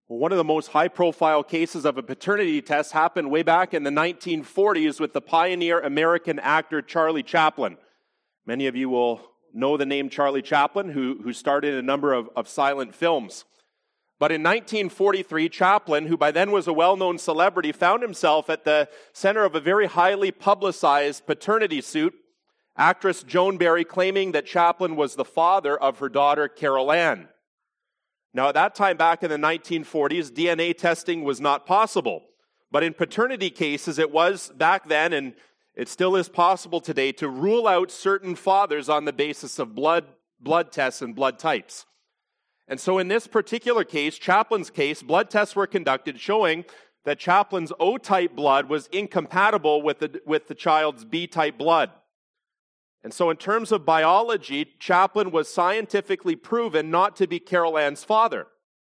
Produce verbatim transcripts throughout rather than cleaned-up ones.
Well, one of the most high-profile cases of a paternity test happened way back in the nineteen forties with the pioneer American actor Charlie Chaplin. Many of you will know the name Charlie Chaplin, who, who starred in a number of, of silent films. But in nineteen forty-three, Chaplin, who by then was a well-known celebrity, found himself at the center of a very highly publicized paternity suit, actress Joan Barry claiming that Chaplin was the father of her daughter, Carol Ann. Now, at that time, back in the nineteen forties, D N A testing was not possible. But in paternity cases, it was back then, and it still is possible today, to rule out certain fathers on the basis of blood, blood tests and blood types. And so in this particular case, Chaplin's case, blood tests were conducted showing that Chaplin's O-type blood was incompatible with the, with the child's B-type blood. And so in terms of biology, Chaplin was scientifically proven not to be Carol Ann's father.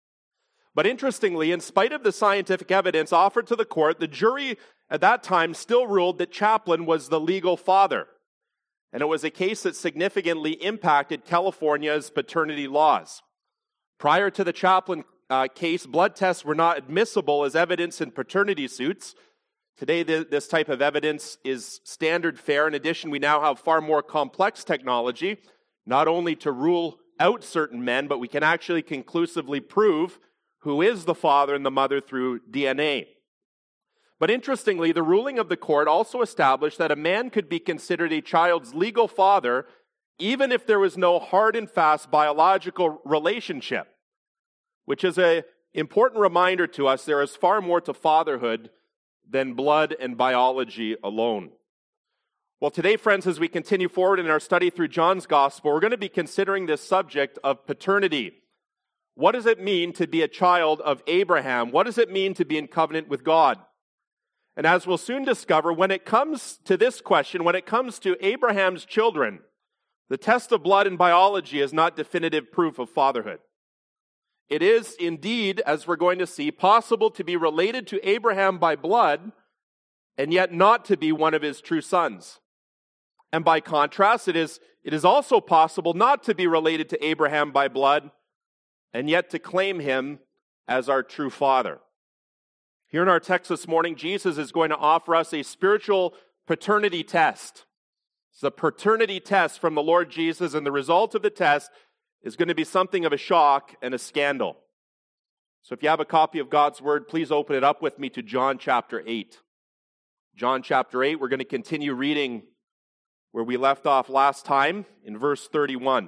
But interestingly, in spite of the scientific evidence offered to the court, the jury at that time still ruled that Chaplin was the legal father. And it was a case that significantly impacted California's paternity laws. Prior to the Chaplin uh, case, blood tests were not admissible as evidence in paternity suits. Today, this type of evidence is standard fare. In addition, we now have far more complex technology, not only to rule out certain men, but we can actually conclusively prove who is the father and the mother through D N A. But interestingly, the ruling of the court also established that a man could be considered a child's legal father even if there was no hard and fast biological relationship, which is an important reminder to us there is far more to fatherhood than blood and biology alone. Well, today, friends, as we continue forward in our study through John's Gospel, we're going to be considering this subject of paternity. What does it mean to be a child of Abraham? What does it mean to be in covenant with God? And as we'll soon discover, when it comes to this question, when it comes to Abraham's children, the test of blood and biology is not definitive proof of fatherhood. It is indeed, as we're going to see, possible to be related to Abraham by blood and yet not to be one of his true sons. And by contrast, it is, it is also possible not to be related to Abraham by blood and yet to claim him as our true father. Here in our text this morning, Jesus is going to offer us a spiritual paternity test. It's a paternity test from the Lord Jesus, and the result of the test is going to be something of a shock and a scandal. So if you have a copy of God's Word, please open it up with me to John chapter eight. John chapter eight, we're going to continue reading where we left off last time in verse thirty-one.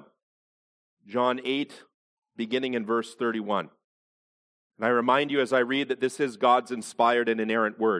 John eight, beginning in verse thirty-one. And I remind you as I read that this is God's inspired and inerrant Word.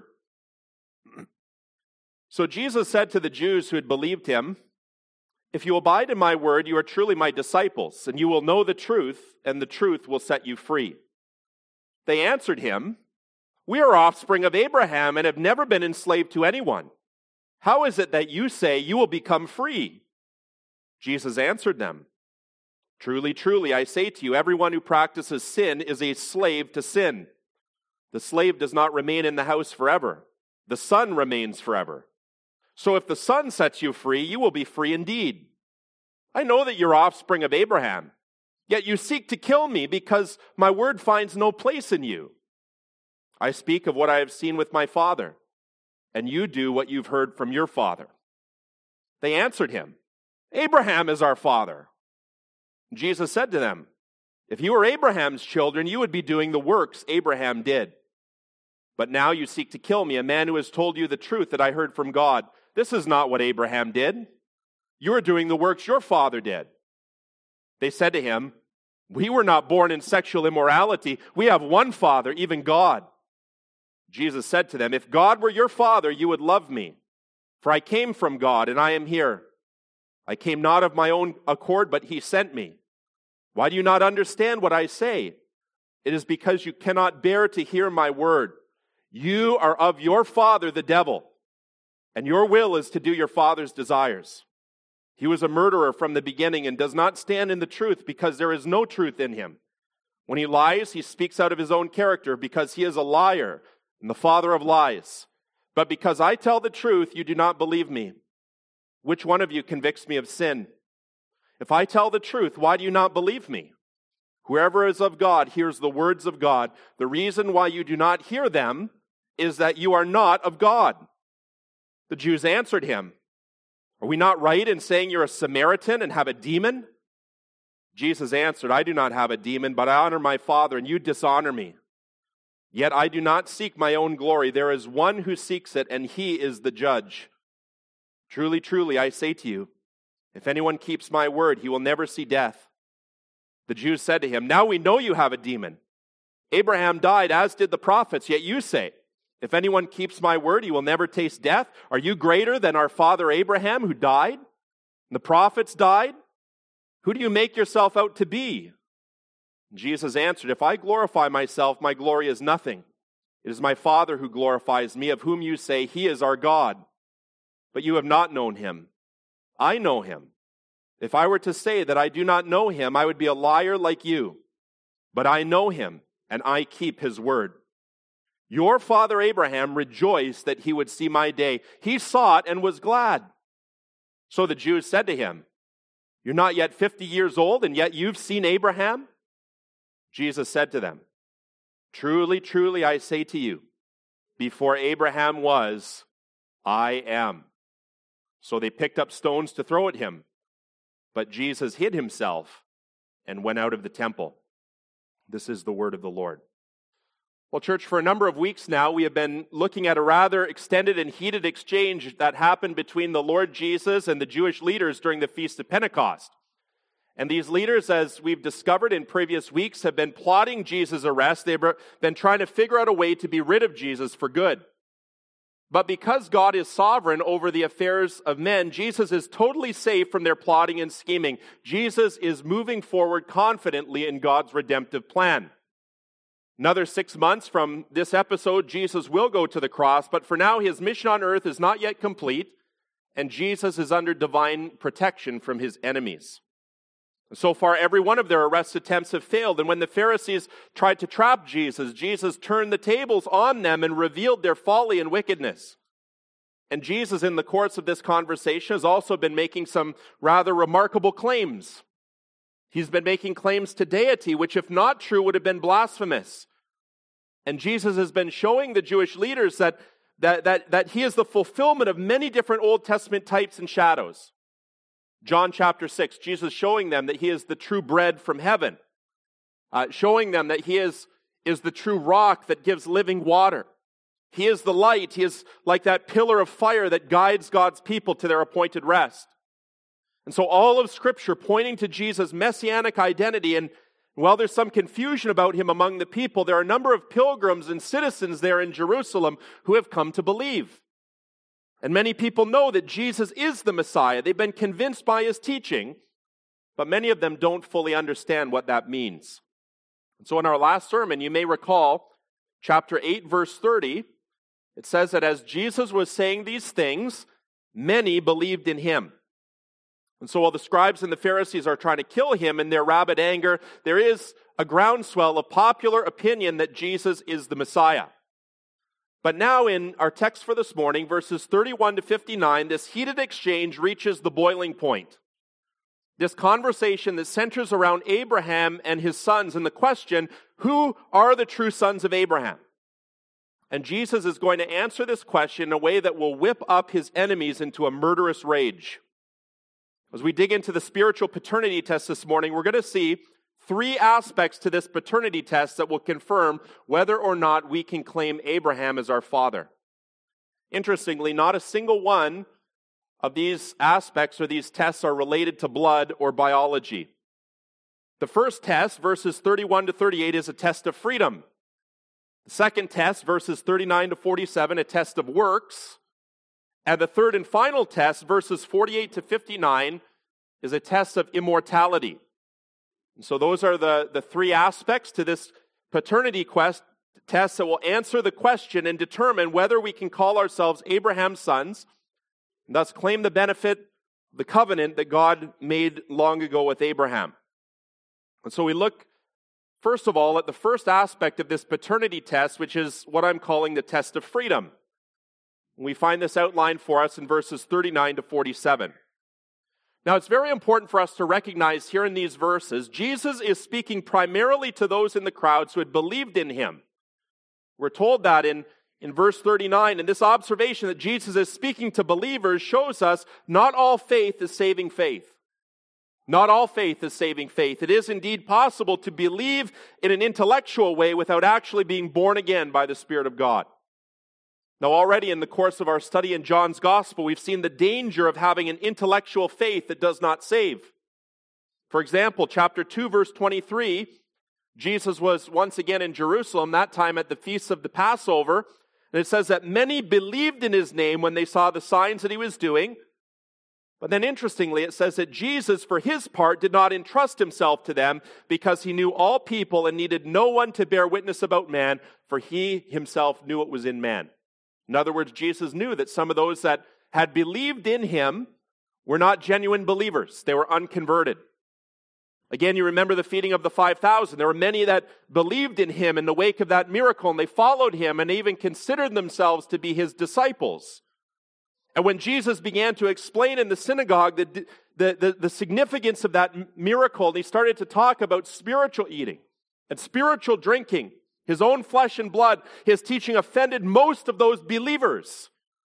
So Jesus said to the Jews who had believed him, "If you abide in my word, you are truly my disciples, and you will know the truth, and the truth will set you free." They answered him, "We are offspring of Abraham and have never been enslaved to anyone. How is it that you say you will become free?" Jesus answered them, "Truly, truly, I say to you, everyone who practices sin is a slave to sin. The slave does not remain in the house forever. The Son remains forever. So if the Son sets you free, you will be free indeed. I know that you're offspring of Abraham, yet you seek to kill me because my word finds no place in you. I speak of what I have seen with my father, and you do what you've heard from your father." They answered him, "Abraham is our father." Jesus said to them, "If you were Abraham's children, you would be doing the works Abraham did. But now you seek to kill me, a man who has told you the truth that I heard from God. This is not what Abraham did. You are doing the works your father did." They said to him, "We were not born in sexual immorality. We have one Father, even God." Jesus said to them, "If God were your father, you would love me. For I came from God, and I am here. I came not of my own accord, but he sent me. Why do you not understand what I say? It is because you cannot bear to hear my word. You are of your father, the devil, and your will is to do your father's desires. He was a murderer from the beginning and does not stand in the truth because there is no truth in him. When he lies, he speaks out of his own character because he is a liar and the father of lies. But because I tell the truth, you do not believe me. Which one of you convicts me of sin? If I tell the truth, why do you not believe me? Whoever is of God hears the words of God. The reason why you do not hear them is that you are not of God." The Jews answered him, "Are we not right in saying you're a Samaritan and have a demon?" Jesus answered, "I do not have a demon, but I honor my Father, and you dishonor me. Yet I do not seek my own glory. There is one who seeks it, and he is the judge. Truly, truly, I say to you, if anyone keeps my word, he will never see death." The Jews said to him, "Now we know you have a demon. Abraham died, as did the prophets, yet you say, if anyone keeps my word, he will never taste death. Are you greater than our father Abraham, who died? And the prophets died? Who do you make yourself out to be?" Jesus answered, "If I glorify myself, my glory is nothing. It is my Father who glorifies me, of whom you say, he is our God. But you have not known him. I know him. If I were to say that I do not know him, I would be a liar like you. But I know him, and I keep his word. Your father Abraham rejoiced that he would see my day. He saw it and was glad." So the Jews said to him, "You're not yet fifty years old, and yet you've seen Abraham?" Jesus said to them, "Truly, truly, I say to you, before Abraham was, I am." So they picked up stones to throw at him. But Jesus hid himself and went out of the temple. This is the word of the Lord. Well, church, for a number of weeks now, we have been looking at a rather extended and heated exchange that happened between the Lord Jesus and the Jewish leaders during the Feast of Pentecost. And these leaders, as we've discovered in previous weeks, have been plotting Jesus' arrest. They've been trying to figure out a way to be rid of Jesus for good. But because God is sovereign over the affairs of men, Jesus is totally safe from their plotting and scheming. Jesus is moving forward confidently in God's redemptive plan. Another six months from this episode, Jesus will go to the cross, but for now his mission on earth is not yet complete, and Jesus is under divine protection from his enemies. So far, every one of their arrest attempts have failed, and when the Pharisees tried to trap Jesus, Jesus turned the tables on them and revealed their folly and wickedness. And Jesus, in the course of this conversation, has also been making some rather remarkable claims. He's been making claims to deity, which, if not true, would have been blasphemous. And Jesus has been showing the Jewish leaders that, that, that, that he is the fulfillment of many different Old Testament types and shadows. John chapter six, Jesus showing them that he is the true bread from heaven, uh, showing them that he is, is the true rock that gives living water. He is the light. He is like that pillar of fire that guides God's people to their appointed rest. And so all of Scripture pointing to Jesus' messianic identity, and while there's some confusion about him among the people, there are a number of pilgrims and citizens there in Jerusalem who have come to believe. And many people know that Jesus is the Messiah. They've been convinced by his teaching, but many of them don't fully understand what that means. And so in our last sermon, you may recall, chapter eight, verse thirty, it says that as Jesus was saying these things, many believed in him. And so while the scribes and the Pharisees are trying to kill him in their rabid anger, there is a groundswell of popular opinion that Jesus is the Messiah. But now in our text for this morning, verses thirty-one to fifty-nine, this heated exchange reaches the boiling point. This conversation that centers around Abraham and his sons and the question, who are the true sons of Abraham? And Jesus is going to answer this question in a way that will whip up his enemies into a murderous rage. As we dig into the spiritual paternity test this morning, we're going to see three aspects to this paternity test that will confirm whether or not we can claim Abraham as our father. Interestingly, not a single one of these aspects or these tests are related to blood or biology. The first test, verses thirty-one to thirty-eight, is a test of freedom. The second test, verses thirty-nine to forty-seven, a test of works. And the third and final test, verses forty-eight to fifty-nine, is a test of immortality. And so those are the, the three aspects to this paternity quest test that will answer the question and determine whether we can call ourselves Abraham's sons, and thus claim the benefit of the covenant that God made long ago with Abraham. And so we look, first of all, at the first aspect of this paternity test, which is what I'm calling the test of freedom. We find this outlined for us in verses thirty-nine to forty-seven. Now, it's very important for us to recognize here in these verses, Jesus is speaking primarily to those in the crowds who had believed in him. We're told that in, in verse thirty-nine, and this observation that Jesus is speaking to believers shows us not all faith is saving faith. Not all faith is saving faith. It is indeed possible to believe in an intellectual way without actually being born again by the Spirit of God. Now, already in the course of our study in John's Gospel, we've seen the danger of having an intellectual faith that does not save. For example, chapter two, verse twenty-three, Jesus was once again in Jerusalem, that time at the feast of the Passover, and it says that many believed in his name when they saw the signs that he was doing. But then interestingly, it says that Jesus, for his part, did not entrust himself to them because he knew all people and needed no one to bear witness about man, for he himself knew what was in man. In other words, Jesus knew that some of those that had believed in him were not genuine believers. They were unconverted. Again, you remember the feeding of the five thousand. There were many that believed in him in the wake of that miracle, and they followed him and even considered themselves to be his disciples. And when Jesus began to explain in the synagogue the, the, the, the significance of that miracle, and he started to talk about spiritual eating and spiritual drinking, his own flesh and blood, his teaching offended most of those believers.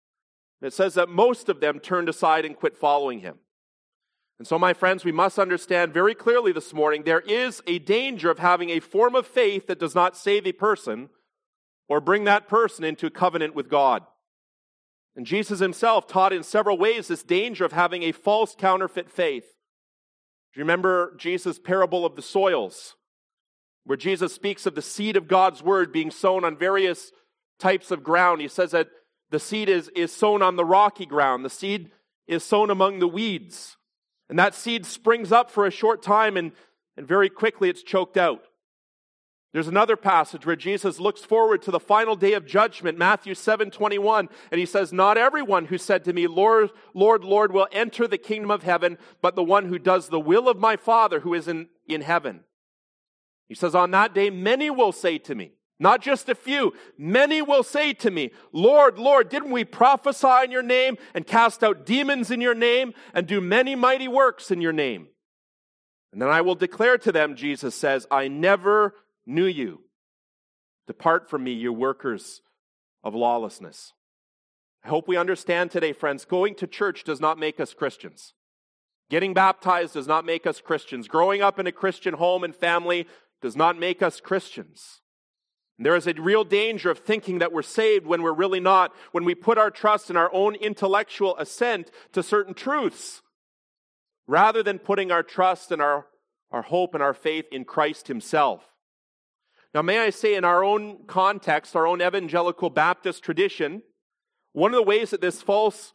It says that most of them turned aside and quit following him. And so, my friends, we must understand very clearly this morning, there is a danger of having a form of faith that does not save a person or bring that person into covenant with God. And Jesus himself taught in several ways this danger of having a false counterfeit faith. Do you remember Jesus' parable of the soils, where Jesus speaks of the seed of God's word being sown on various types of ground? He says that the seed is, is sown on the rocky ground. The seed is sown among the weeds. And that seed springs up for a short time and, and very quickly it's choked out. There's another passage where Jesus looks forward to the final day of judgment, Matthew seven twenty-one, and he says, "Not everyone who said to me, 'Lord, Lord, Lord,' will enter the kingdom of heaven, but the one who does the will of my Father who is in, in heaven." He says, "On that day, many will say to me," not just a few, "many will say to me, 'Lord, Lord, didn't we prophesy in your name and cast out demons in your name and do many mighty works in your name?' And then I will declare to them," Jesus says, "I never knew you. Depart from me, you workers of lawlessness." I hope we understand today, friends, going to church does not make us Christians. Getting baptized does not make us Christians. Growing up in a Christian home and family does not make us Christians. And there is a real danger of thinking that we're saved when we're really not, when we put our trust in our own intellectual assent to certain truths, rather than putting our trust and our, our hope and our faith in Christ himself. Now, may I say, in our own context, our own evangelical Baptist tradition, one of the ways that this false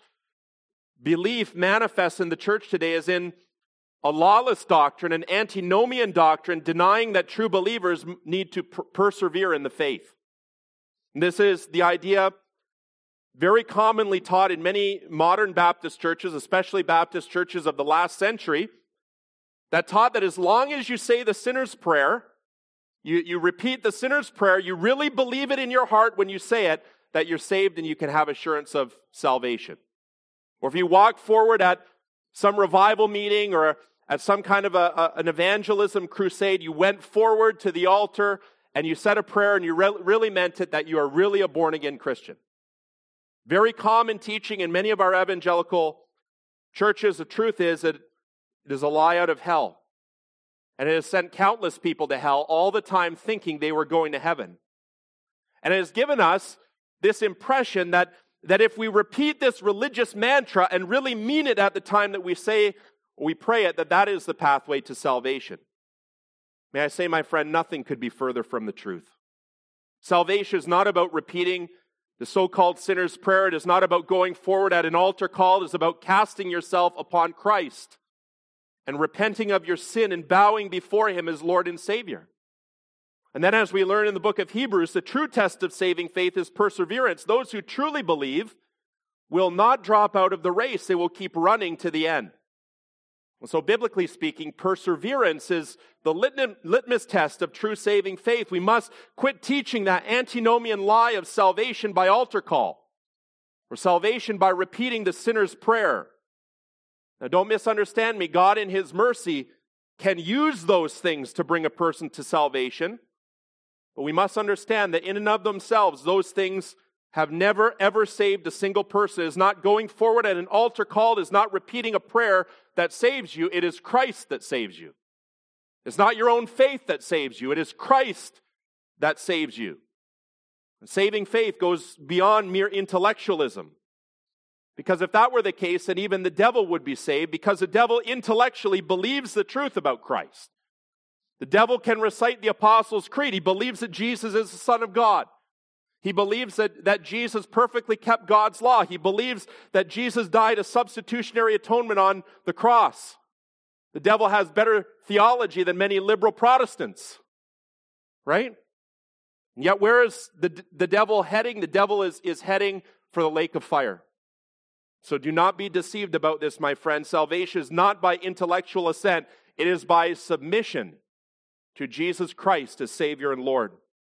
belief manifests in the church today is in a lawless doctrine, an antinomian doctrine, denying that true believers need to per- persevere in the faith. And this is the idea very commonly taught in many modern Baptist churches, especially Baptist churches of the last century, that taught that as long as you say the sinner's prayer, You, you repeat the sinner's prayer, you really believe it in your heart when you say it, that you're saved and you can have assurance of salvation. Or if you walk forward at some revival meeting or at some kind of a, a, an evangelism crusade, you went forward to the altar and you said a prayer and you re- really meant it, that you are really a born-again Christian. Very common teaching in many of our evangelical churches. The truth is that it is a lie out of hell. And it has sent countless people to hell all the time thinking they were going to heaven. And it has given us this impression that, that if we repeat this religious mantra and really mean it at the time that we say, we pray it, that that is the pathway to salvation. May I say, my friend, nothing could be further from the truth. Salvation is not about repeating the so-called sinner's prayer. It is not about going forward at an altar call. It is about casting yourself upon Christ and repenting of your sin and bowing before him as Lord and Savior. And then, as we learn in the book of Hebrews, the true test of saving faith is perseverance. Those who truly believe will not drop out of the race. They will keep running to the end. And so, biblically speaking, perseverance is the litmus test of true saving faith. We must quit teaching that antinomian lie of salvation by altar call, or salvation by repeating the sinner's prayer. Now, don't misunderstand me. God, in His mercy, can use those things to bring a person to salvation. But we must understand that in and of themselves, those things have never, ever saved a single person. It is not going forward at an altar call. It is not repeating a prayer that saves you. It is Christ that saves you. It's not your own faith that saves you. It is Christ that saves you. And saving faith goes beyond mere intellectualism. Because if that were the case, then even the devil would be saved, because the devil intellectually believes the truth about Christ. The devil can recite the Apostles' Creed. He believes that Jesus is the Son of God. He believes that, that Jesus perfectly kept God's law. He believes that Jesus died a substitutionary atonement on the cross. The devil has better theology than many liberal Protestants, right? And yet where is the, the devil heading? The devil is, is heading for the lake of fire. So do not be deceived about this, my friend. Salvation is not by intellectual assent. It is by submission to Jesus Christ as Savior and Lord.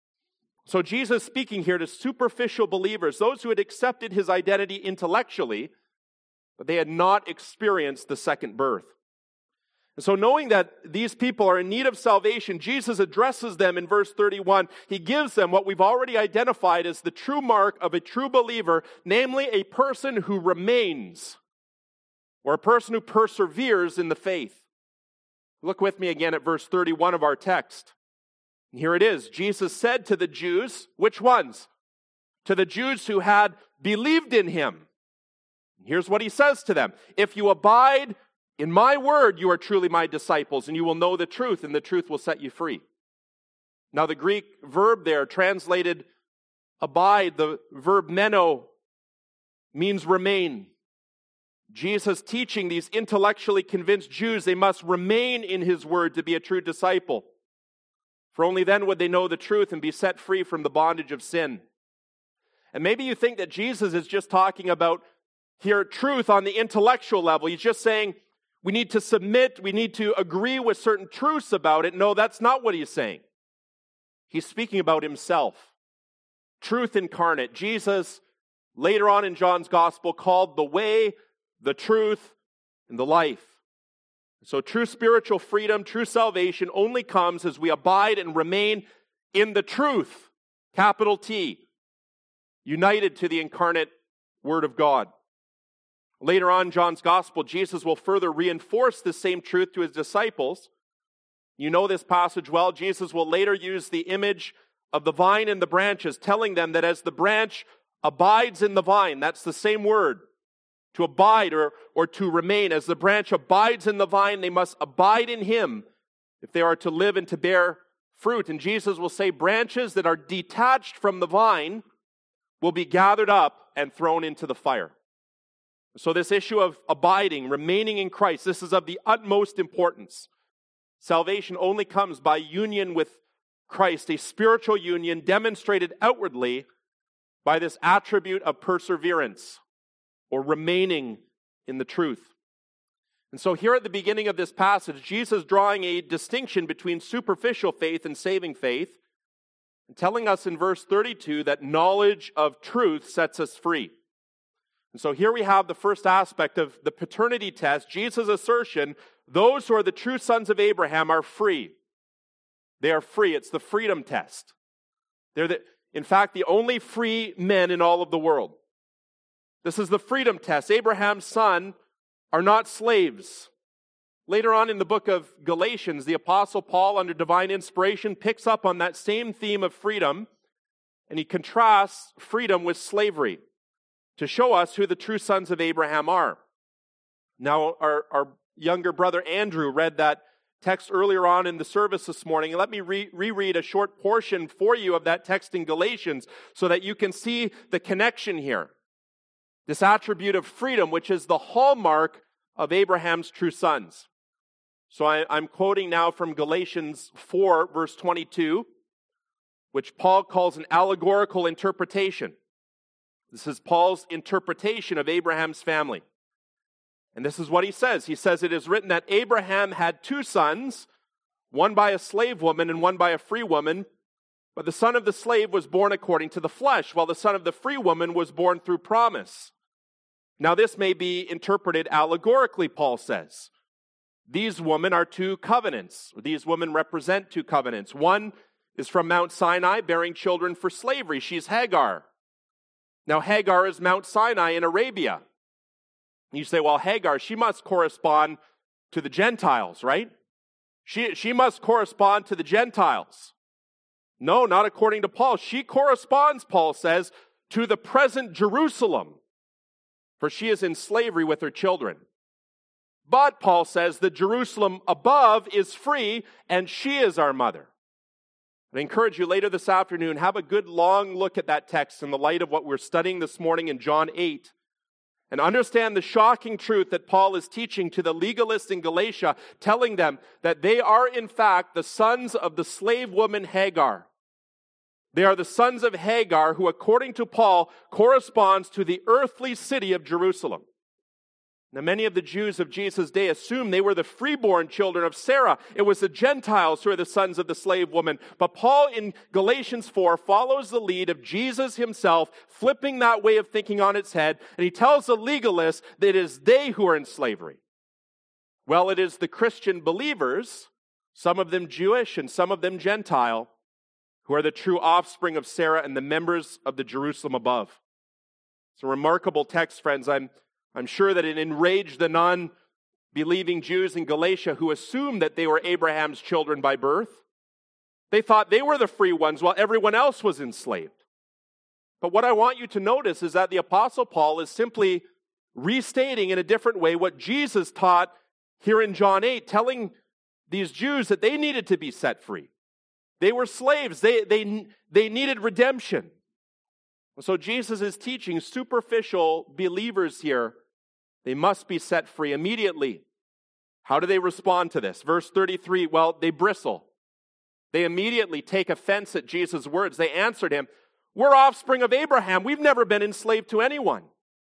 So Jesus speaking here to superficial believers, those who had accepted His identity intellectually, but they had not experienced the second birth. And so knowing that these people are in need of salvation, Jesus addresses them in verse thirty-one. He gives them what we've already identified as the true mark of a true believer, namely a person who remains, or a person who perseveres in the faith. Look with me again at verse thirty-one of our text. And here it is. Jesus said to the Jews, which ones? To the Jews who had believed in Him. Here's what He says to them. If you abide in my word, you are truly my disciples, and you will know the truth, and the truth will set you free. Now, the Greek verb there, translated abide, the verb meno, means remain. Jesus teaching these intellectually convinced Jews they must remain in His word to be a true disciple. For only then would they know the truth and be set free from the bondage of sin. And maybe you think that Jesus is just talking about here truth on the intellectual level. He's just saying, we need to submit, we need to agree with certain truths about it. No, that's not what He's saying. He's speaking about Himself. Truth incarnate. Jesus, later on in John's Gospel, called the way, the truth, and the life. So true spiritual freedom, true salvation only comes as we abide and remain in the truth, capital T, united to the incarnate Word of God. Later on in John's Gospel, Jesus will further reinforce the same truth to His disciples. You know this passage well. Jesus will later use the image of the vine and the branches, telling them that as the branch abides in the vine, that's the same word, to abide or, or to remain. As the branch abides in the vine, they must abide in Him if they are to live and to bear fruit. And Jesus will say branches that are detached from the vine will be gathered up and thrown into the fire. So this issue of abiding, remaining in Christ, this is of the utmost importance. Salvation only comes by union with Christ, a spiritual union demonstrated outwardly by this attribute of perseverance, or remaining in the truth. And so here at the beginning of this passage, Jesus drawing a distinction between superficial faith and saving faith, and telling us in verse thirty-two that knowledge of truth sets us free. And so here we have the first aspect of the paternity test, Jesus' assertion, those who are the true sons of Abraham are free. They are free. It's the freedom test. They're the, in fact, the only free men in all of the world. This is the freedom test. Abraham's sons are not slaves. Later on in the book of Galatians, the Apostle Paul, under divine inspiration, picks up on that same theme of freedom, and he contrasts freedom with slavery to show us who the true sons of Abraham are. Now, our, our younger brother Andrew read that text earlier on in the service this morning. And let me re- reread a short portion for you of that text in Galatians so that you can see the connection here. This attribute of freedom, which is the hallmark of Abraham's true sons. So I, I'm quoting now from Galatians four, verse twenty-two, which Paul calls an allegorical interpretation. This is Paul's interpretation of Abraham's family. And this is what he says. He says, it is written that Abraham had two sons, one by a slave woman and one by a free woman. But the son of the slave was born according to the flesh, while the son of the free woman was born through promise. Now, this may be interpreted allegorically, Paul says. These women are two covenants. These women represent two covenants. One is from Mount Sinai, bearing children for slavery. She's Hagar. Now, Hagar is Mount Sinai in Arabia. You say, well, Hagar, she must correspond to the Gentiles, right? She, she must correspond to the Gentiles. No, not according to Paul. She corresponds, Paul says, to the present Jerusalem, for she is in slavery with her children. But, Paul says, the Jerusalem above is free, and she is our mother. I encourage you later this afternoon, have a good long look at that text in the light of what we're studying this morning in John eight, and understand the shocking truth that Paul is teaching to the legalists in Galatia, telling them that they are in fact the sons of the slave woman Hagar. They are the sons of Hagar, who according to Paul corresponds to the earthly city of Jerusalem. Now, many of the Jews of Jesus' day assumed they were the freeborn children of Sarah. It was the Gentiles who are the sons of the slave woman. But Paul in Galatians four follows the lead of Jesus himself, flipping that way of thinking on its head, and he tells the legalists that it is they who are in slavery. Well, it is the Christian believers, some of them Jewish and some of them Gentile, who are the true offspring of Sarah and the members of the Jerusalem above. It's a remarkable text, friends. I'm I'm sure that it enraged the non-believing Jews in Galatia who assumed that they were Abraham's children by birth. They thought they were the free ones while everyone else was enslaved. But what I want you to notice is that the Apostle Paul is simply restating in a different way what Jesus taught here in John eight, telling these Jews that they needed to be set free. They were slaves. They, they, they needed redemption. So Jesus is teaching superficial believers here. They must be set free immediately. How do they respond to this? Verse thirty-three, well, they bristle. They immediately take offense at Jesus' words. They answered him, we're offspring of Abraham. We've never been enslaved to anyone.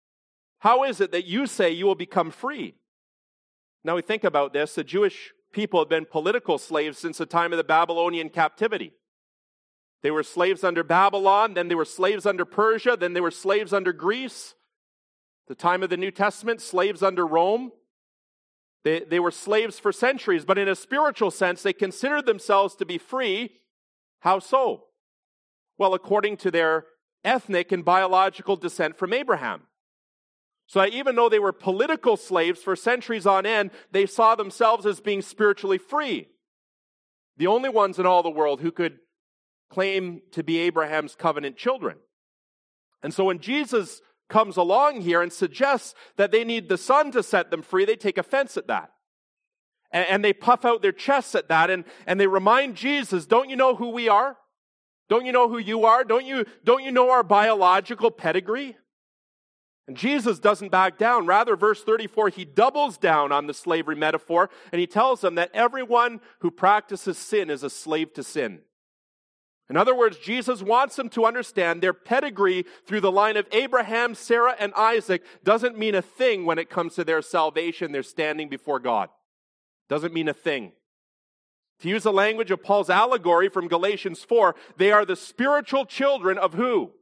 How is it that you say you will become free? Now we think about this. The Jewish people have been political slaves since the time of the Babylonian captivity. They were slaves under Babylon, then they were slaves under Persia, then they were slaves under Greece. The time of the New Testament, slaves under Rome. They, they were slaves for centuries, but in a spiritual sense, they considered themselves to be free. How so? Well, according to their ethnic and biological descent from Abraham. So that even though they were political slaves for centuries on end, they saw themselves as being spiritually free. The only ones in all the world who could claim to be Abraham's covenant children. And so when Jesus comes along here and suggests that they need the Son to set them free, they take offense at that. And, and they puff out their chests at that, and, and they remind Jesus, don't you know who we are? Don't you know who you are? Don't you, don't you know our biological pedigree? And Jesus doesn't back down. Rather, verse thirty-four, he doubles down on the slavery metaphor, and he tells them that everyone who practices sin is a slave to sin. In other words, Jesus wants them to understand their pedigree through the line of Abraham, Sarah, and Isaac doesn't mean a thing when it comes to their salvation, their standing before God. Doesn't mean a thing. To use the language of Paul's allegory from Galatians four, they are the spiritual children of who?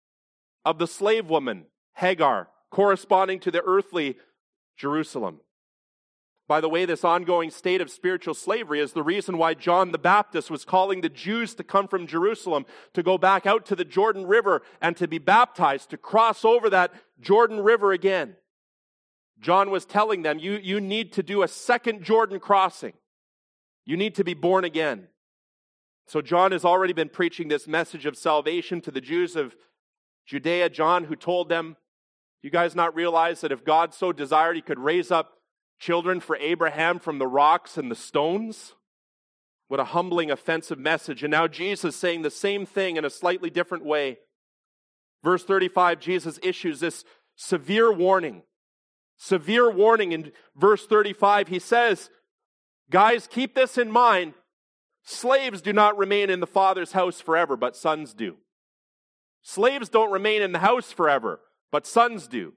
Of the slave woman, Hagar, corresponding to the earthly Jerusalem. By the way, this ongoing state of spiritual slavery is the reason why John the Baptist was calling the Jews to come from Jerusalem, to go back out to the Jordan River and to be baptized, to cross over that Jordan River again. John was telling them, you, you need to do a second Jordan crossing. You need to be born again. So John has already been preaching this message of salvation to the Jews of Judea. John, who told them, you guys not realize that if God so desired, he could raise up children for Abraham from the rocks and the stones? What a humbling, offensive message. And now Jesus saying the same thing in a slightly different way. Verse thirty-five, Jesus issues this severe warning. Severe warning in verse thirty-five. He says, guys, keep this in mind. Slaves do not remain in the Father's house forever, but sons do. Slaves don't remain in the house forever, but sons do.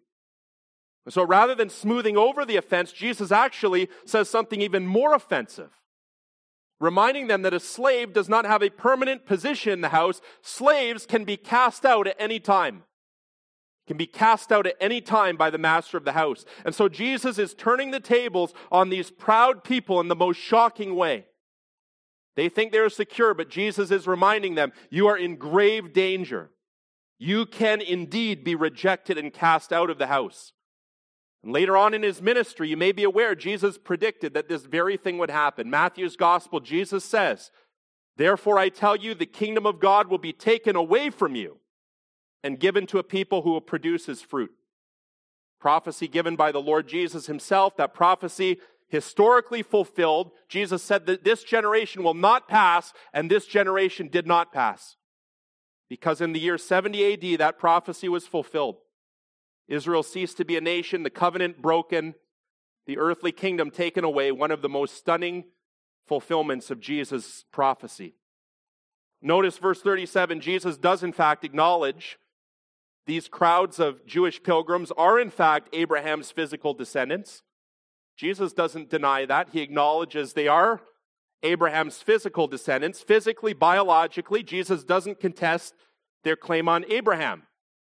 So rather than smoothing over the offense, Jesus actually says something even more offensive, reminding them that a slave does not have a permanent position in the house. Slaves can be cast out at any time. can be cast out at any time by the master of the house. And so Jesus is turning the tables on these proud people in the most shocking way. They think they're secure, but Jesus is reminding them, you are in grave danger. You can indeed be rejected and cast out of the house. And later on in his ministry, you may be aware, Jesus predicted that this very thing would happen. Matthew's gospel, Jesus says, therefore I tell you, the kingdom of God will be taken away from you and given to a people who will produce his fruit. Prophecy given by the Lord Jesus himself, that prophecy historically fulfilled. Jesus said that this generation will not pass, and this generation did not pass. Because in the year seventy A D, that prophecy was fulfilled. Israel ceased to be a nation, the covenant broken, the earthly kingdom taken away, one of the most stunning fulfillments of Jesus' prophecy. Notice verse thirty-seven, Jesus does in fact acknowledge these crowds of Jewish pilgrims are in fact Abraham's physical descendants. Jesus doesn't deny that. He acknowledges they are Abraham's physical descendants. Physically, biologically, Jesus doesn't contest their claim on Abraham.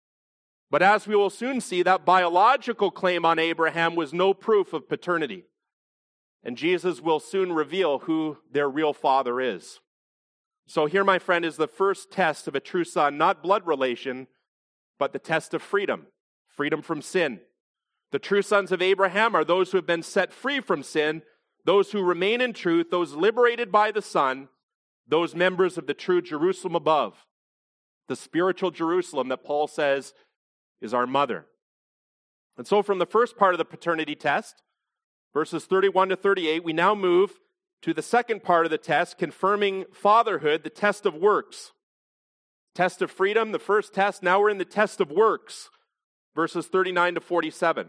But as we will soon see, that biological claim on Abraham was no proof of paternity. And Jesus will soon reveal who their real father is. So here, my friend, is the first test of a true son, not blood relation, but the test of freedom, freedom from sin. The true sons of Abraham are those who have been set free from sin, those who remain in truth, those liberated by the Son, those members of the true Jerusalem above, the spiritual Jerusalem that Paul says is our mother. And so from the first part of the paternity test, verses thirty-one to thirty-eight, we now move to the second part of the test, confirming fatherhood, the test of works. Test of freedom, the first test. Now we're in the test of works, verses thirty-nine to forty-seven.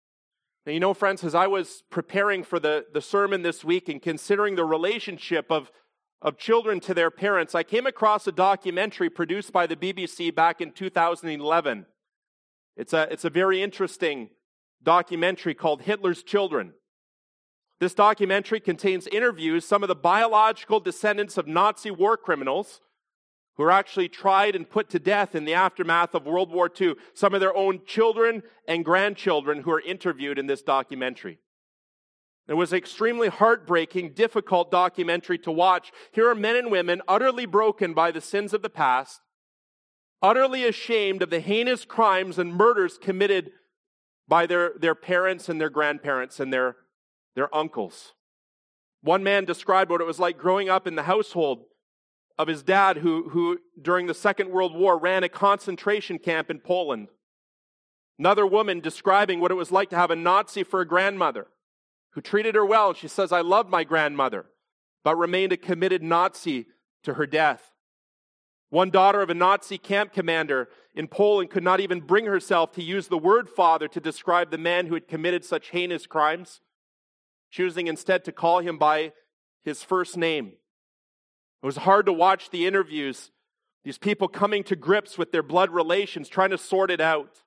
Now, you know, friends, as I was preparing for the, the sermon this week and considering the relationship of, of children to their parents, I came across a documentary produced by the B B C back in two thousand eleven. It's a, it's a very interesting documentary called Hitler's Children. This documentary contains interviews, some of the biological descendants of Nazi war criminals who were actually tried and put to death in the aftermath of World War Two. Some of their own children and grandchildren who are interviewed in this documentary. It was an extremely heartbreaking, difficult documentary to watch. Here are men and women utterly broken by the sins of the past, utterly ashamed of the heinous crimes and murders committed by their, their parents and their grandparents and their, their uncles. One man described what it was like growing up in the household of his dad, who, who during the Second World War ran a concentration camp in Poland. Another woman describing what it was like to have a Nazi for a grandmother, who treated her well. She says, I loved my grandmother, but remained a committed Nazi to her death. One daughter of a Nazi camp commander in Poland could not even bring herself to use the word father to describe the man who had committed such heinous crimes, choosing instead to call him by his first name. It was hard to watch the interviews, these people coming to grips with their blood relations, trying to sort it out.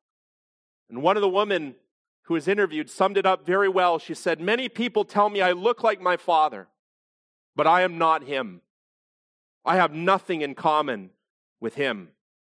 And one of the women who was interviewed summed it up very well. She said, many people tell me I look like my father, but I am not him. I have nothing in common with him.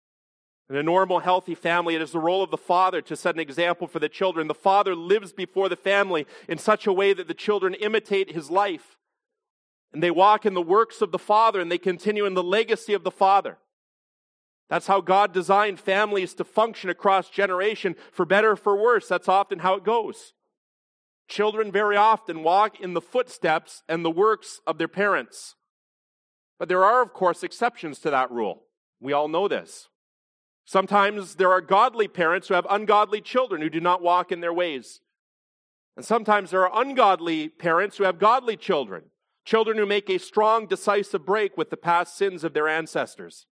In a normal, healthy family, it is the role of the father to set an example for the children. The father lives before the family in such a way that the children imitate his life. And they walk in the works of the Father, and they continue in the legacy of the Father. That's how God designed families to function across generation, for better or for worse. That's often how it goes. Children very often walk in the footsteps and the works of their parents. But there are, of course, exceptions to that rule. We all know this. Sometimes there are godly parents who have ungodly children who do not walk in their ways. And sometimes there are ungodly parents who have godly children. Children who make a strong, decisive break with the past sins of their ancestors.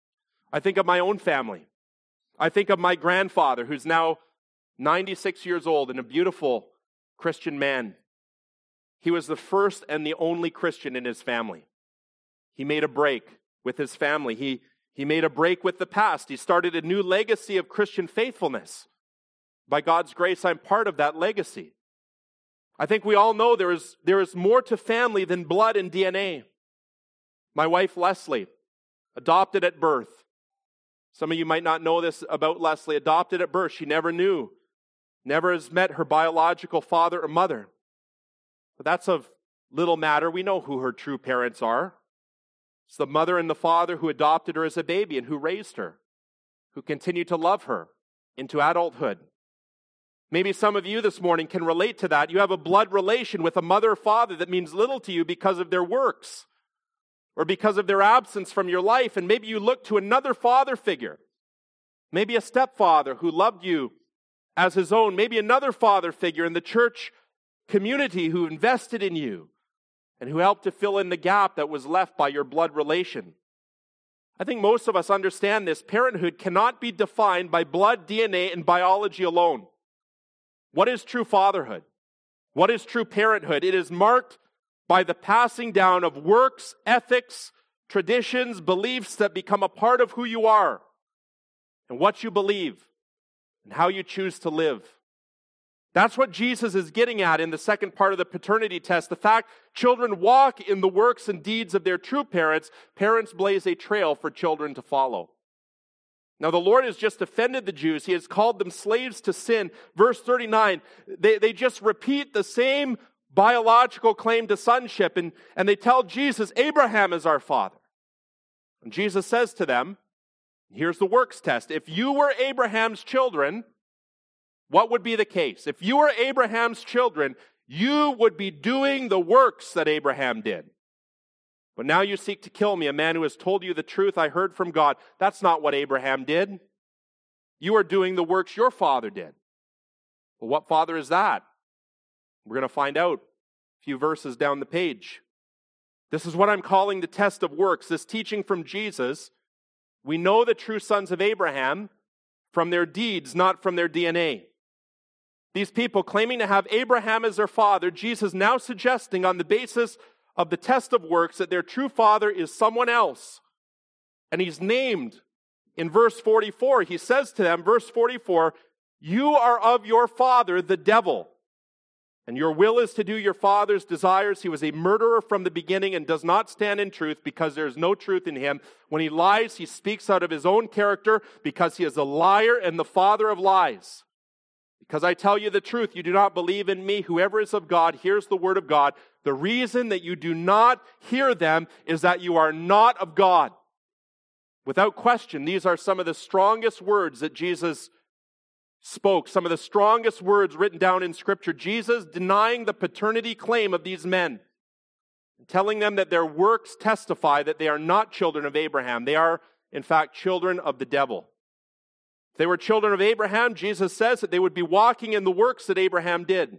I think of my own family. I think of my grandfather, who's now ninety-six years old and a beautiful Christian man. He was the first and the only Christian in his family. He made a break with his family. He, he made a break with the past. He started a new legacy of Christian faithfulness. By God's grace, I'm part of that legacy. I think we all know there is, there is more to family than blood and D N A. My wife, Leslie, adopted at birth, Some of you might not know this about Leslie. Adopted at birth, she never knew, never has met her biological father or mother. But that's of little matter. We know who her true parents are. It's the mother and the father who adopted her as a baby and who raised her, who continue to love her into adulthood. Maybe some of you this morning can relate to that. You have a blood relation with a mother or father that means little to you because of their works or because of their absence from your life. And maybe you look to another father figure, maybe a stepfather who loved you as his own, maybe another father figure in the church community who invested in you and who helped to fill in the gap that was left by your blood relation. I think most of us understand this. Parenthood cannot be defined by blood, D N A, and biology alone. What is true fatherhood? What is true parenthood? It is marked by the passing down of works, ethics, traditions, beliefs that become a part of who you are and what you believe and how you choose to live. That's what Jesus is getting at in the second part of the paternity test. The fact children walk in the works and deeds of their true parents, parents blaze a trail for children to follow. Now, the Lord has just offended the Jews. He has called them slaves to sin. Verse thirty-nine, they, they just repeat the same biological claim to sonship, and, and they tell Jesus, Abraham is our father. And Jesus says to them, here's the works test. If you were Abraham's children, what would be the case? If you were Abraham's children, you would be doing the works that Abraham did. But now you seek to kill me, a man who has told you the truth I heard from God. That's not what Abraham did. You are doing the works your father did. Well, what father is that? We're going to find out a few verses down the page. This is what I'm calling the test of works, this teaching from Jesus. We know the true sons of Abraham from their deeds, not from their D N A. These people claiming to have Abraham as their father, Jesus now suggesting on the basis of the test of works that their true father is someone else. And he's named in verse forty-four. He says to them, verse forty-four, you are of your father, the devil, and your will is to do your father's desires. He was a murderer from the beginning and does not stand in truth because there is no truth in him. When he lies, he speaks out of his own character because he is a liar and the father of lies. Because I tell you the truth, you do not believe in me. Whoever is of God hears the word of God. The reason that you do not hear them is that you are not of God. Without question, these are some of the strongest words that Jesus spoke, some of the strongest words written down in Scripture. Jesus denying the paternity claim of these men, telling them that their works testify that they are not children of Abraham. They are, in fact, children of the devil. If they were children of Abraham, Jesus says that they would be walking in the works that Abraham did.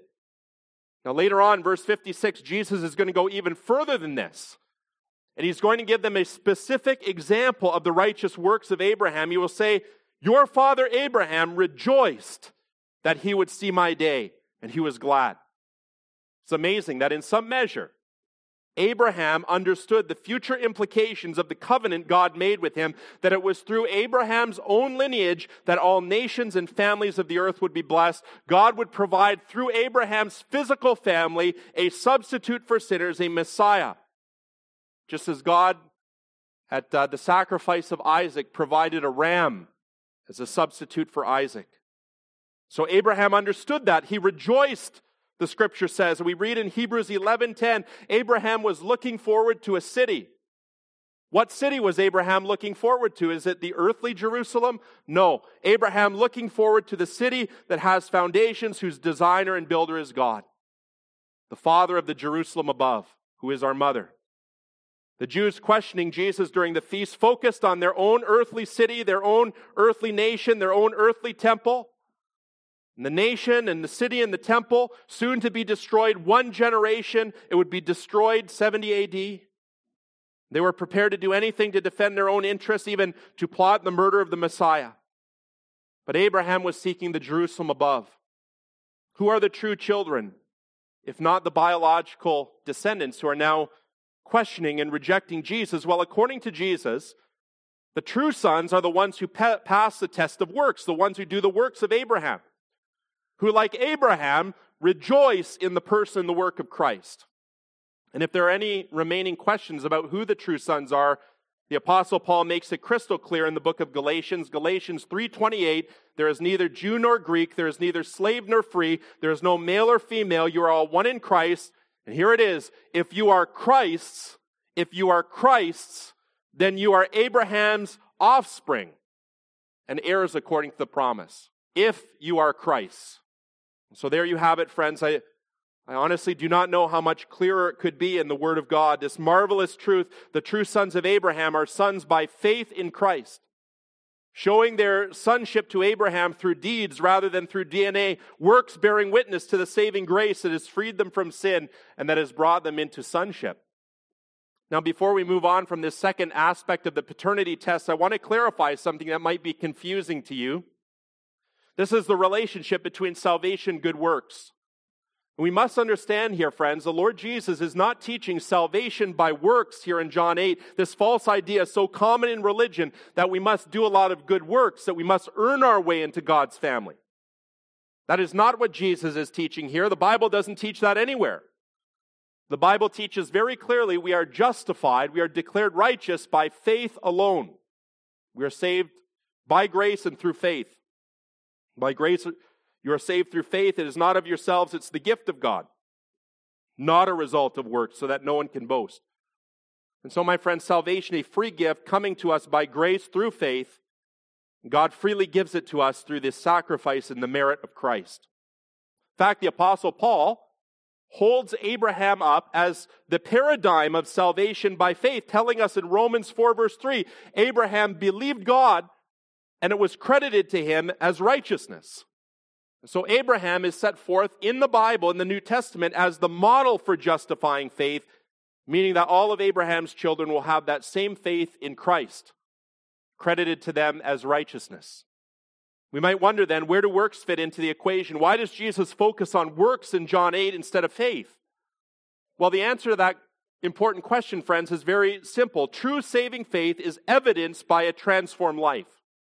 Now later on, verse fifty-six, Jesus is going to go even further than this. And he's going to give them a specific example of the righteous works of Abraham. He will say, your father Abraham rejoiced that he would see my day, and he was glad. It's amazing that in some measure, Abraham understood the future implications of the covenant God made with him, that it was through Abraham's own lineage that all nations and families of the earth would be blessed. God would provide through Abraham's physical family a substitute for sinners, a Messiah. Just as God at uh, the sacrifice of Isaac provided a ram as a substitute for Isaac. So Abraham understood that. He rejoiced, the Scripture says. We read in Hebrews eleven ten, Abraham was looking forward to a city. What city was Abraham looking forward to? Is it the earthly Jerusalem? No. Abraham looking forward to the city that has foundations, whose designer and builder is God, the Father of the Jerusalem above, who is our mother. The Jews questioning Jesus during the feast focused on their own earthly city, their own earthly nation, their own earthly temple. And the nation and the city and the temple, soon to be destroyed one generation, it would be destroyed seventy A D. They were prepared to do anything to defend their own interests, even to plot the murder of the Messiah. But Abraham was seeking the Jerusalem above. Who are the true children, if not the biological descendants who are now questioning and rejecting Jesus? Well, according to Jesus, the true sons are the ones who pa- pass the test of works, the ones who do the works of Abraham, who, like Abraham, rejoice in the person and the work of Christ. And if there are any remaining questions about who the true sons are, The Apostle Paul makes it crystal clear in the book of Galatians, Galatians three twenty-eight, there is neither Jew nor Greek, there is neither slave nor free, there is no male or female, you are all one in Christ. And here it is, if you are Christ's, if you are Christ's, then you are Abraham's offspring and heirs according to the promise. If you are Christ's. So there you have it, friends. I, I honestly do not know how much clearer it could be in the Word of God. This marvelous truth, the true sons of Abraham are sons by faith in Christ, showing their sonship to Abraham through deeds rather than through D N A, works bearing witness to the saving grace that has freed them from sin and that has brought them into sonship. Now, before we move on from this second aspect of the paternity test, I want to clarify something that might be confusing to you. This is the relationship between salvation and good works. We must understand here, friends, the Lord Jesus is not teaching salvation by works here in John eight. This false idea is so common in religion that we must do a lot of good works, that we must earn our way into God's family. That is not what Jesus is teaching here. The Bible doesn't teach that anywhere. The Bible teaches very clearly we are justified, we are declared righteous by faith alone. We are saved by grace and through faith. By grace, you are saved through faith. It is not of yourselves, it's the gift of God, not a result of works, so that no one can boast. And so, my friends, salvation, a free gift coming to us by grace through faith. God freely gives it to us through this sacrifice and the merit of Christ. In fact, the Apostle Paul holds Abraham up as the paradigm of salvation by faith, telling us in Romans four, verse three, Abraham believed God, and it was credited to him as righteousness. So Abraham is set forth in the Bible, in the New Testament, as the model for justifying faith, meaning that all of Abraham's children will have that same faith in Christ, credited to them as righteousness. We might wonder then, where do works fit into the equation? Why does Jesus focus on works in John eight instead of faith? Well, the answer to that important question, friends, is very simple. True saving faith is evidenced by a transformed life.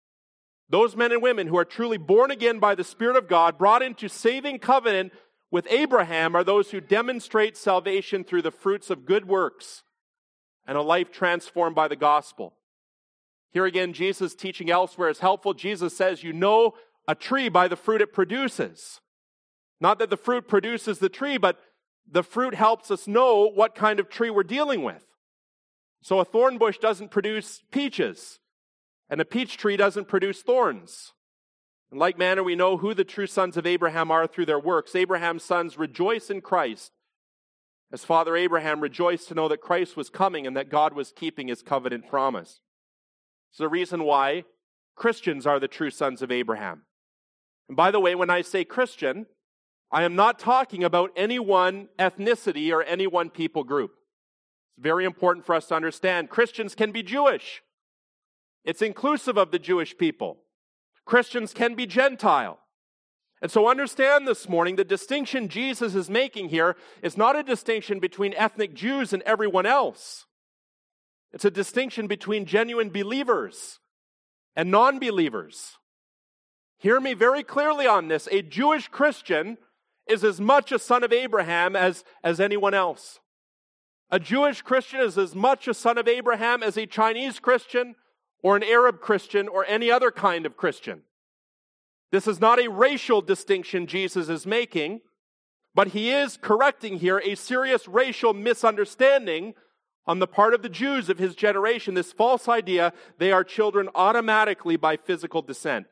Those men and women who are truly born again by the Spirit of God, brought into saving covenant with Abraham, are those who demonstrate salvation through the fruits of good works and a life transformed by the gospel. Here again, Jesus' teaching elsewhere is helpful. Jesus says, you know a tree by the fruit it produces. Not that the fruit produces the tree, but the fruit helps us know what kind of tree we're dealing with. So a thorn bush doesn't produce peaches, and a peach tree doesn't produce thorns. In like manner, we know who the true sons of Abraham are through their works. Abraham's sons rejoice in Christ, as Father Abraham rejoiced to know that Christ was coming and that God was keeping his covenant promise. It's the reason why Christians are the true sons of Abraham. And by the way, when I say Christian, I am not talking about any one ethnicity or any one people group. It's very important for us to understand. Christians can be Jewish. It's inclusive of the Jewish people. Christians can be Gentile. And so understand this morning, the distinction Jesus is making here is not a distinction between ethnic Jews and everyone else. It's a distinction between genuine believers and non-believers. Hear me very clearly on this. A Jewish Christian is as much a son of Abraham as, as anyone else. A Jewish Christian is as much a son of Abraham as a Chinese Christian or an Arab Christian or any other kind of Christian. This is not a racial distinction Jesus is making, but he is correcting here a serious racial misunderstanding on the part of the Jews of his generation, this false idea they are children automatically by physical descent.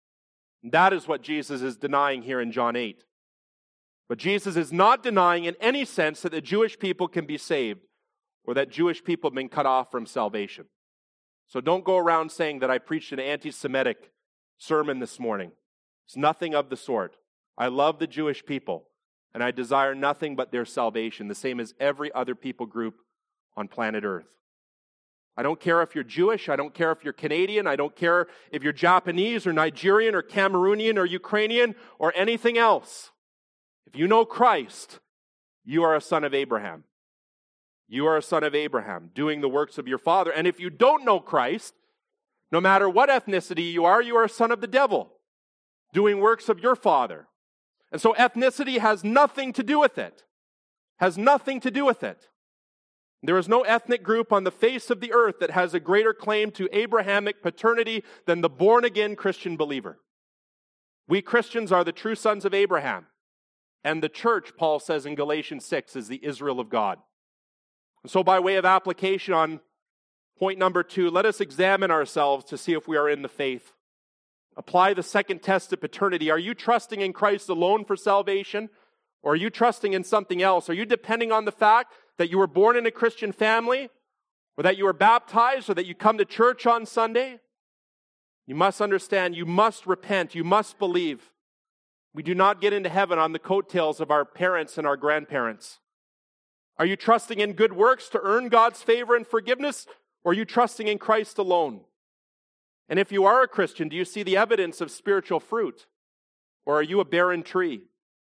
That is what Jesus is denying here in John eight. But Jesus is not denying in any sense that the Jewish people can be saved or that Jewish people have been cut off from salvation. So don't go around saying that I preached an anti-Semitic sermon this morning. It's nothing of the sort. I love the Jewish people, and I desire nothing but their salvation, the same as every other people group on planet Earth. I don't care if you're Jewish, I don't care if you're Canadian, I don't care if you're Japanese or Nigerian or Cameroonian or Ukrainian or anything else. If you know Christ, you are a son of Abraham. You are a son of Abraham, doing the works of your father. And if you don't know Christ, no matter what ethnicity you are, you are a son of the devil, doing works of your father. And so ethnicity has nothing to do with it. Has nothing to do with it. There is no ethnic group on the face of the earth that has a greater claim to Abrahamic paternity than the born-again Christian believer. We Christians are the true sons of Abraham. And the church, Paul says in Galatians six, is the Israel of God. And so by way of application on point number two, let us examine ourselves to see if we are in the faith. Apply the second test of paternity. Are you trusting in Christ alone for salvation? Or are you trusting in something else? Are you depending on the fact that you were born in a Christian family? Or that you were baptized? Or that you come to church on Sunday? You must understand, you must repent, you must believe. We do not get into heaven on the coattails of our parents and our grandparents. Are you trusting in good works to earn God's favor and forgiveness? Or are you trusting in Christ alone? And if you are a Christian, do you see the evidence of spiritual fruit? Or are you a barren tree?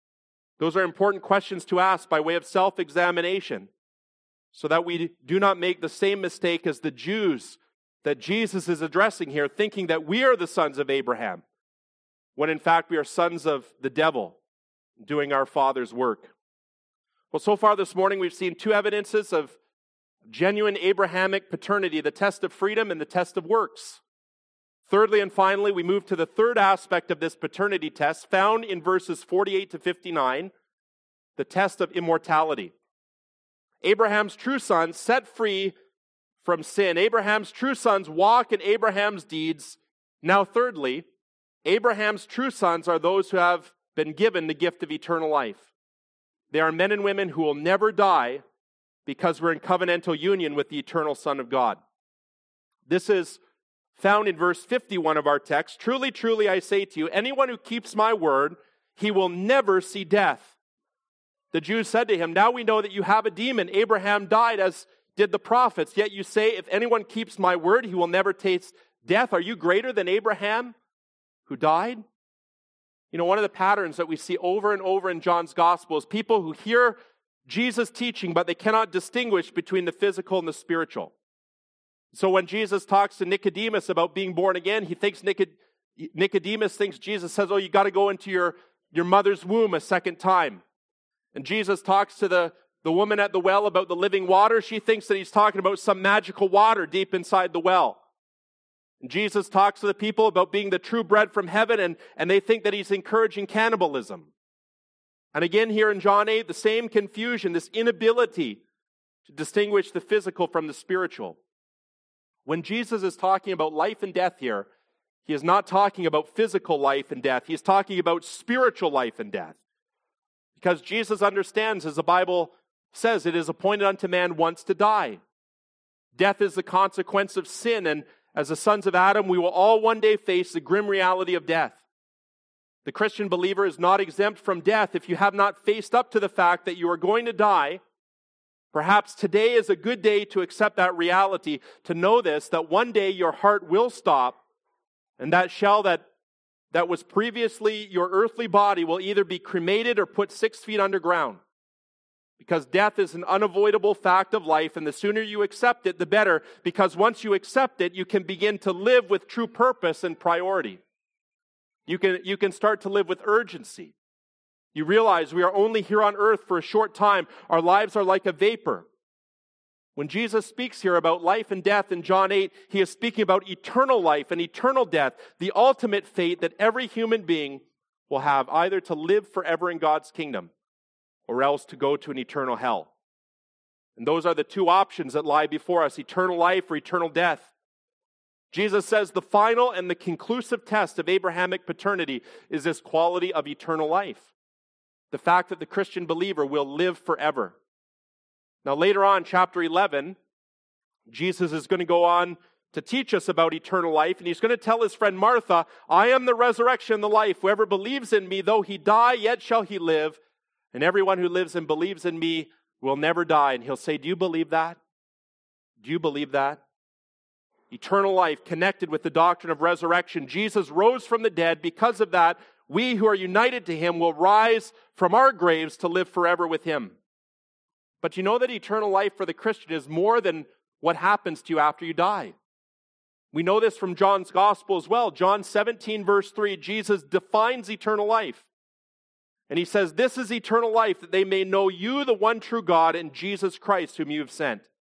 Those are important questions to ask by way of self-examination, so that we do not make the same mistake as the Jews that Jesus is addressing here, thinking that we are the sons of Abraham, when in fact we are sons of the devil, doing our father's work. Well, so far this morning we've seen two evidences of genuine Abrahamic paternity, the test of freedom and the test of works. Thirdly and finally, we move to the third aspect of this paternity test, found in verses forty-eight to fifty-nine, the test of immortality. Abraham's true sons set free from sin. Abraham's true sons walk in Abraham's deeds. Now thirdly, Abraham's true sons are those who have been given the gift of eternal life. They are men and women who will never die because we're in covenantal union with the eternal Son of God. This is found in verse fifty-one of our text. Truly, truly, I say to you, anyone who keeps my word, he will never see death. The Jews said to him, now we know that you have a demon. Abraham died as did the prophets. Yet you say, if anyone keeps my word, he will never taste death. Are you greater than Abraham who died? You know, one of the patterns that we see over and over in John's gospel is people who hear Jesus teaching, but they cannot distinguish between the physical and the spiritual. So when Jesus talks to Nicodemus about being born again, he thinks Nicod- Nicodemus thinks Jesus says, oh, you got to go into your, your mother's womb a second time. And Jesus talks to the, the woman at the well about the living water. She thinks that he's talking about some magical water deep inside the well. And Jesus talks to the people about being the true bread from heaven, and, and they think that he's encouraging cannibalism. And again here in John eight, the same confusion, this inability to distinguish the physical from the spiritual. When Jesus is talking about life and death here, he is not talking about physical life and death. He is talking about spiritual life and death. Because Jesus understands, as the Bible says, it is appointed unto man once to die. Death is the consequence of sin, and as the sons of Adam, we will all one day face the grim reality of death. The Christian believer is not exempt from death if you have not faced up to the fact that you are going to die. Perhaps today is a good day to accept that reality, to know this, that one day your heart will stop, and that shell that, that was previously your earthly body will either be cremated or put six feet underground. Because death is an unavoidable fact of life, and the sooner you accept it, the better, because once you accept it, you can begin to live with true purpose and priority. You can, you can start to live with urgency. You realize we are only here on earth for a short time. Our lives are like a vapor. When Jesus speaks here about life and death in John eight, he is speaking about eternal life and eternal death, the ultimate fate that every human being will have, either to live forever in God's kingdom or else to go to an eternal hell. And those are the two options that lie before us, eternal life or eternal death. Jesus says the final and the conclusive test of Abrahamic paternity is this quality of eternal life. The fact that the Christian believer will live forever. Now later on, chapter eleven, Jesus is going to go on to teach us about eternal life, and he's going to tell his friend Martha, I am the resurrection and the life. Whoever believes in me, though he die, yet shall he live. And everyone who lives and believes in me will never die. And he'll say, do you believe that? Do you believe that? Eternal life connected with the doctrine of resurrection. Jesus rose from the dead. Because of that, we who are united to him will rise from our graves to live forever with him. But you know that eternal life for the Christian is more than what happens to you after you die. We know this from John's gospel as well. John seventeen verse three, Jesus defines eternal life. And he says, this is eternal life, that they may know you, the one true God, and Jesus Christ, whom you have sent.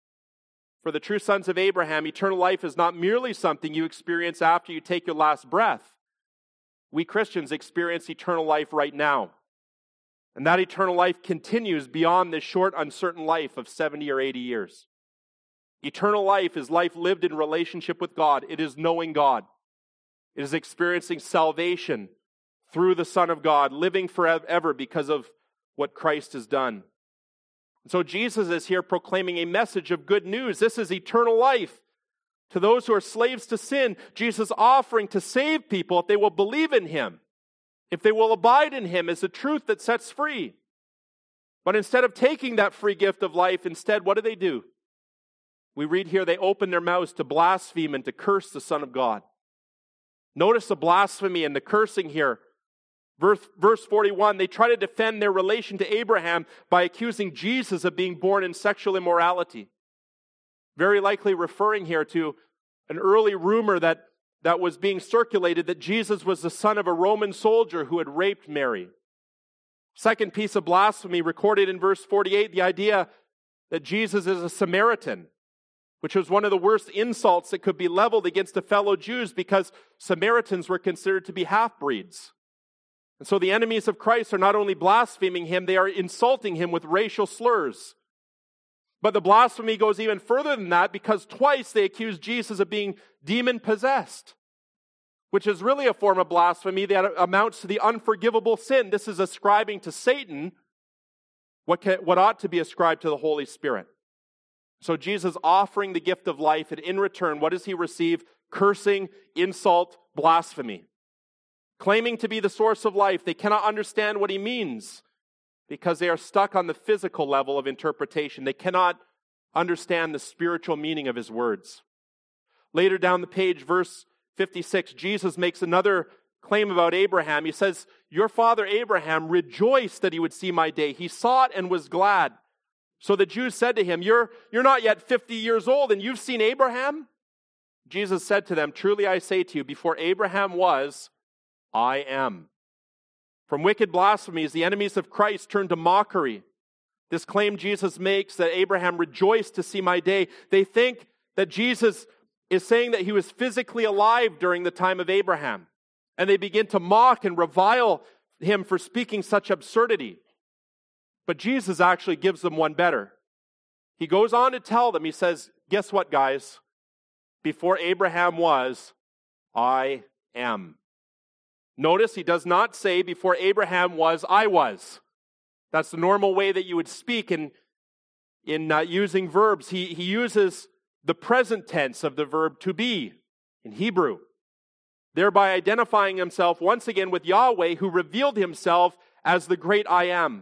For the true sons of Abraham, eternal life is not merely something you experience after you take your last breath. We Christians experience eternal life right now. And that eternal life continues beyond this short, uncertain life of seventy or eighty years. Eternal life is life lived in relationship with God. It is knowing God. It is experiencing salvation through the Son of God, living forever because of what Christ has done. And so Jesus is here proclaiming a message of good news. This is eternal life. To those who are slaves to sin, Jesus offering to save people if they will believe in Him, if they will abide in Him, is the truth that sets free. But instead of taking that free gift of life, instead, what do they do? We read here they open their mouths to blaspheme and to curse the Son of God. Notice the blasphemy and the cursing here. Verse, verse forty-one, they try to defend their relation to Abraham by accusing Jesus of being born in sexual immorality. Very likely referring here to an early rumor that, that was being circulated that Jesus was the son of a Roman soldier who had raped Mary. Second piece of blasphemy recorded in verse forty-eight, the idea that Jesus is a Samaritan, which was one of the worst insults that could be leveled against the fellow Jews because Samaritans were considered to be half-breeds. And so the enemies of Christ are not only blaspheming Him, they are insulting Him with racial slurs. But the blasphemy goes even further than that because twice they accuse Jesus of being demon-possessed, which is really a form of blasphemy that amounts to the unforgivable sin. This is ascribing to Satan what, can, what ought to be ascribed to the Holy Spirit. So Jesus offering the gift of life, and in return, what does He receive? Cursing, insult, blasphemy. Claiming to be the source of life, they cannot understand what He means because they are stuck on the physical level of interpretation. They cannot understand the spiritual meaning of His words. Later down the page, verse fifty-six, Jesus makes another claim about Abraham. He says, "Your father Abraham rejoiced that he would see my day. He saw it and was glad." So the Jews said to him, you're, you're not yet fifty years old and you've seen Abraham? Jesus said to them, "Truly I say to you, before Abraham was, I am." From wicked blasphemies, the enemies of Christ turn to mockery. This claim Jesus makes that Abraham rejoiced to see my day. They think that Jesus is saying that he was physically alive during the time of Abraham. And they begin to mock and revile him for speaking such absurdity. But Jesus actually gives them one better. He goes on to tell them, he says, guess what, guys? Before Abraham was, I am. Notice he does not say before Abraham was, I was. That's the normal way that you would speak in, in uh, using verbs. He, he uses the present tense of the verb to be in Hebrew, thereby identifying himself once again with Yahweh, who revealed Himself as the great I am.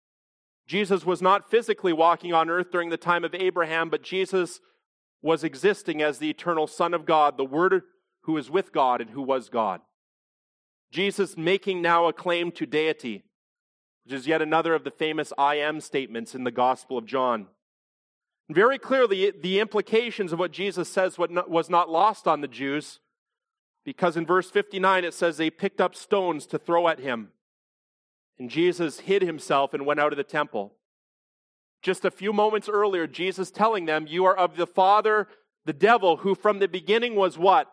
Jesus was not physically walking on earth during the time of Abraham, but Jesus was existing as the eternal Son of God, the Word who is with God and who was God. Jesus making now a claim to deity, which is yet another of the famous I am statements in the Gospel of John. Very clearly, the implications of what Jesus says was not lost on the Jews, because in verse fifty-nine it says they picked up stones to throw at Him. And Jesus hid Himself and went out of the temple. Just a few moments earlier, Jesus telling them, you are of the father, the devil, who from the beginning was what?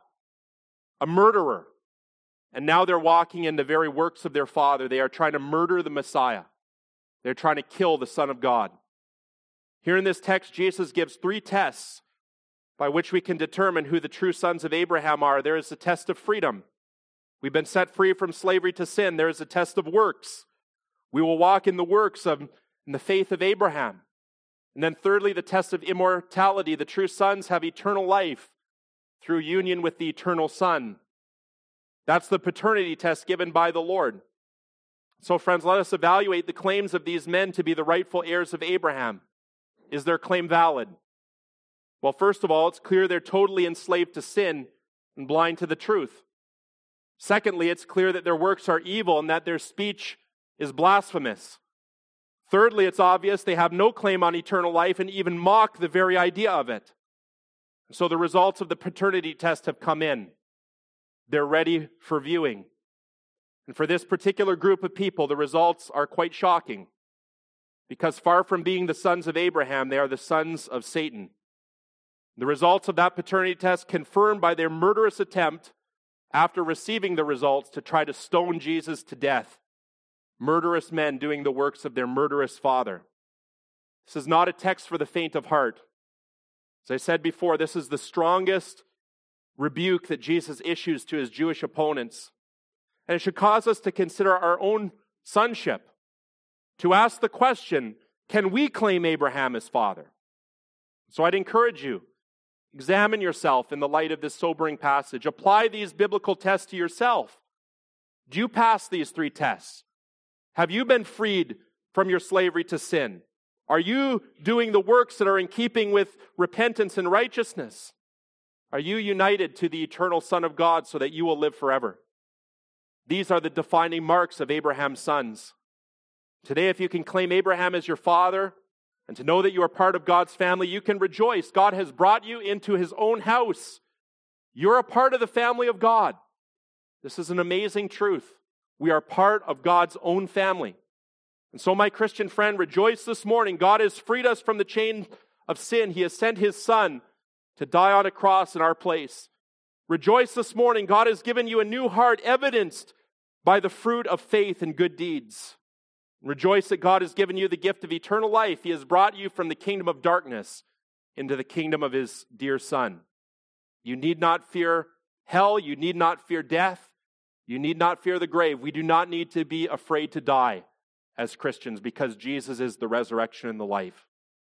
A murderer. And now they're walking in the very works of their father. They are trying to murder the Messiah. They're trying to kill the Son of God. Here in this text, Jesus gives three tests by which we can determine who the true sons of Abraham are. There is the test of freedom. We've been set free from slavery to sin. There is a test of works. We will walk in the works of in the faith of Abraham. And then thirdly, the test of immortality. The true sons have eternal life through union with the eternal Son. That's the paternity test given by the Lord. So friends, let us evaluate the claims of these men to be the rightful heirs of Abraham. Is their claim valid? Well, first of all, it's clear they're totally enslaved to sin and blind to the truth. Secondly, it's clear that their works are evil and that their speech is blasphemous. Thirdly, it's obvious they have no claim on eternal life and even mock the very idea of it. So the results of the paternity test have come in. They're ready for viewing. And for this particular group of people, the results are quite shocking. Because far from being the sons of Abraham, they are the sons of Satan. The results of that paternity test confirmed by their murderous attempt after receiving the results to try to stone Jesus to death. Murderous men doing the works of their murderous father. This is not a text for the faint of heart. As I said before, this is the strongest rebuke that Jesus issues to his Jewish opponents. And it should cause us to consider our own sonship, to ask the question, can we claim Abraham as father? So I'd encourage you, examine yourself in the light of this sobering passage. Apply these biblical tests to yourself. Do you pass these three tests? Have you been freed from your slavery to sin? Are you doing the works that are in keeping with repentance and righteousness? Are you united to the eternal Son of God so that you will live forever? These are the defining marks of Abraham's sons. Today, if you can claim Abraham as your father and to know that you are part of God's family, you can rejoice. God has brought you into his own house. You're a part of the family of God. This is an amazing truth. We are part of God's own family. And so, my Christian friend, rejoice this morning. God has freed us from the chain of sin. He has sent his Son to die on a cross in our place. Rejoice this morning. God has given you a new heart, evidenced by the fruit of faith and good deeds. Rejoice that God has given you the gift of eternal life. He has brought you from the kingdom of darkness into the kingdom of his dear Son. You need not fear hell. You need not fear death. You need not fear the grave. We do not need to be afraid to die as Christians because Jesus is the resurrection and the life.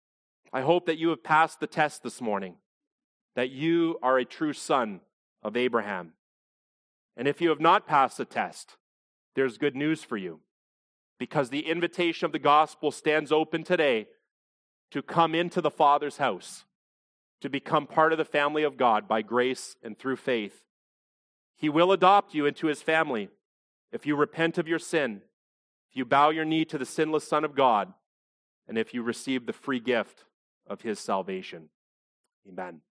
I hope that you have passed the test this morning, that you are a true son of Abraham. And if you have not passed the test, there's good news for you, because the invitation of the gospel stands open today to come into the Father's house, to become part of the family of God by grace and through faith. He will adopt you into his family if you repent of your sin, if you bow your knee to the sinless Son of God, and if you receive the free gift of his salvation. Amen.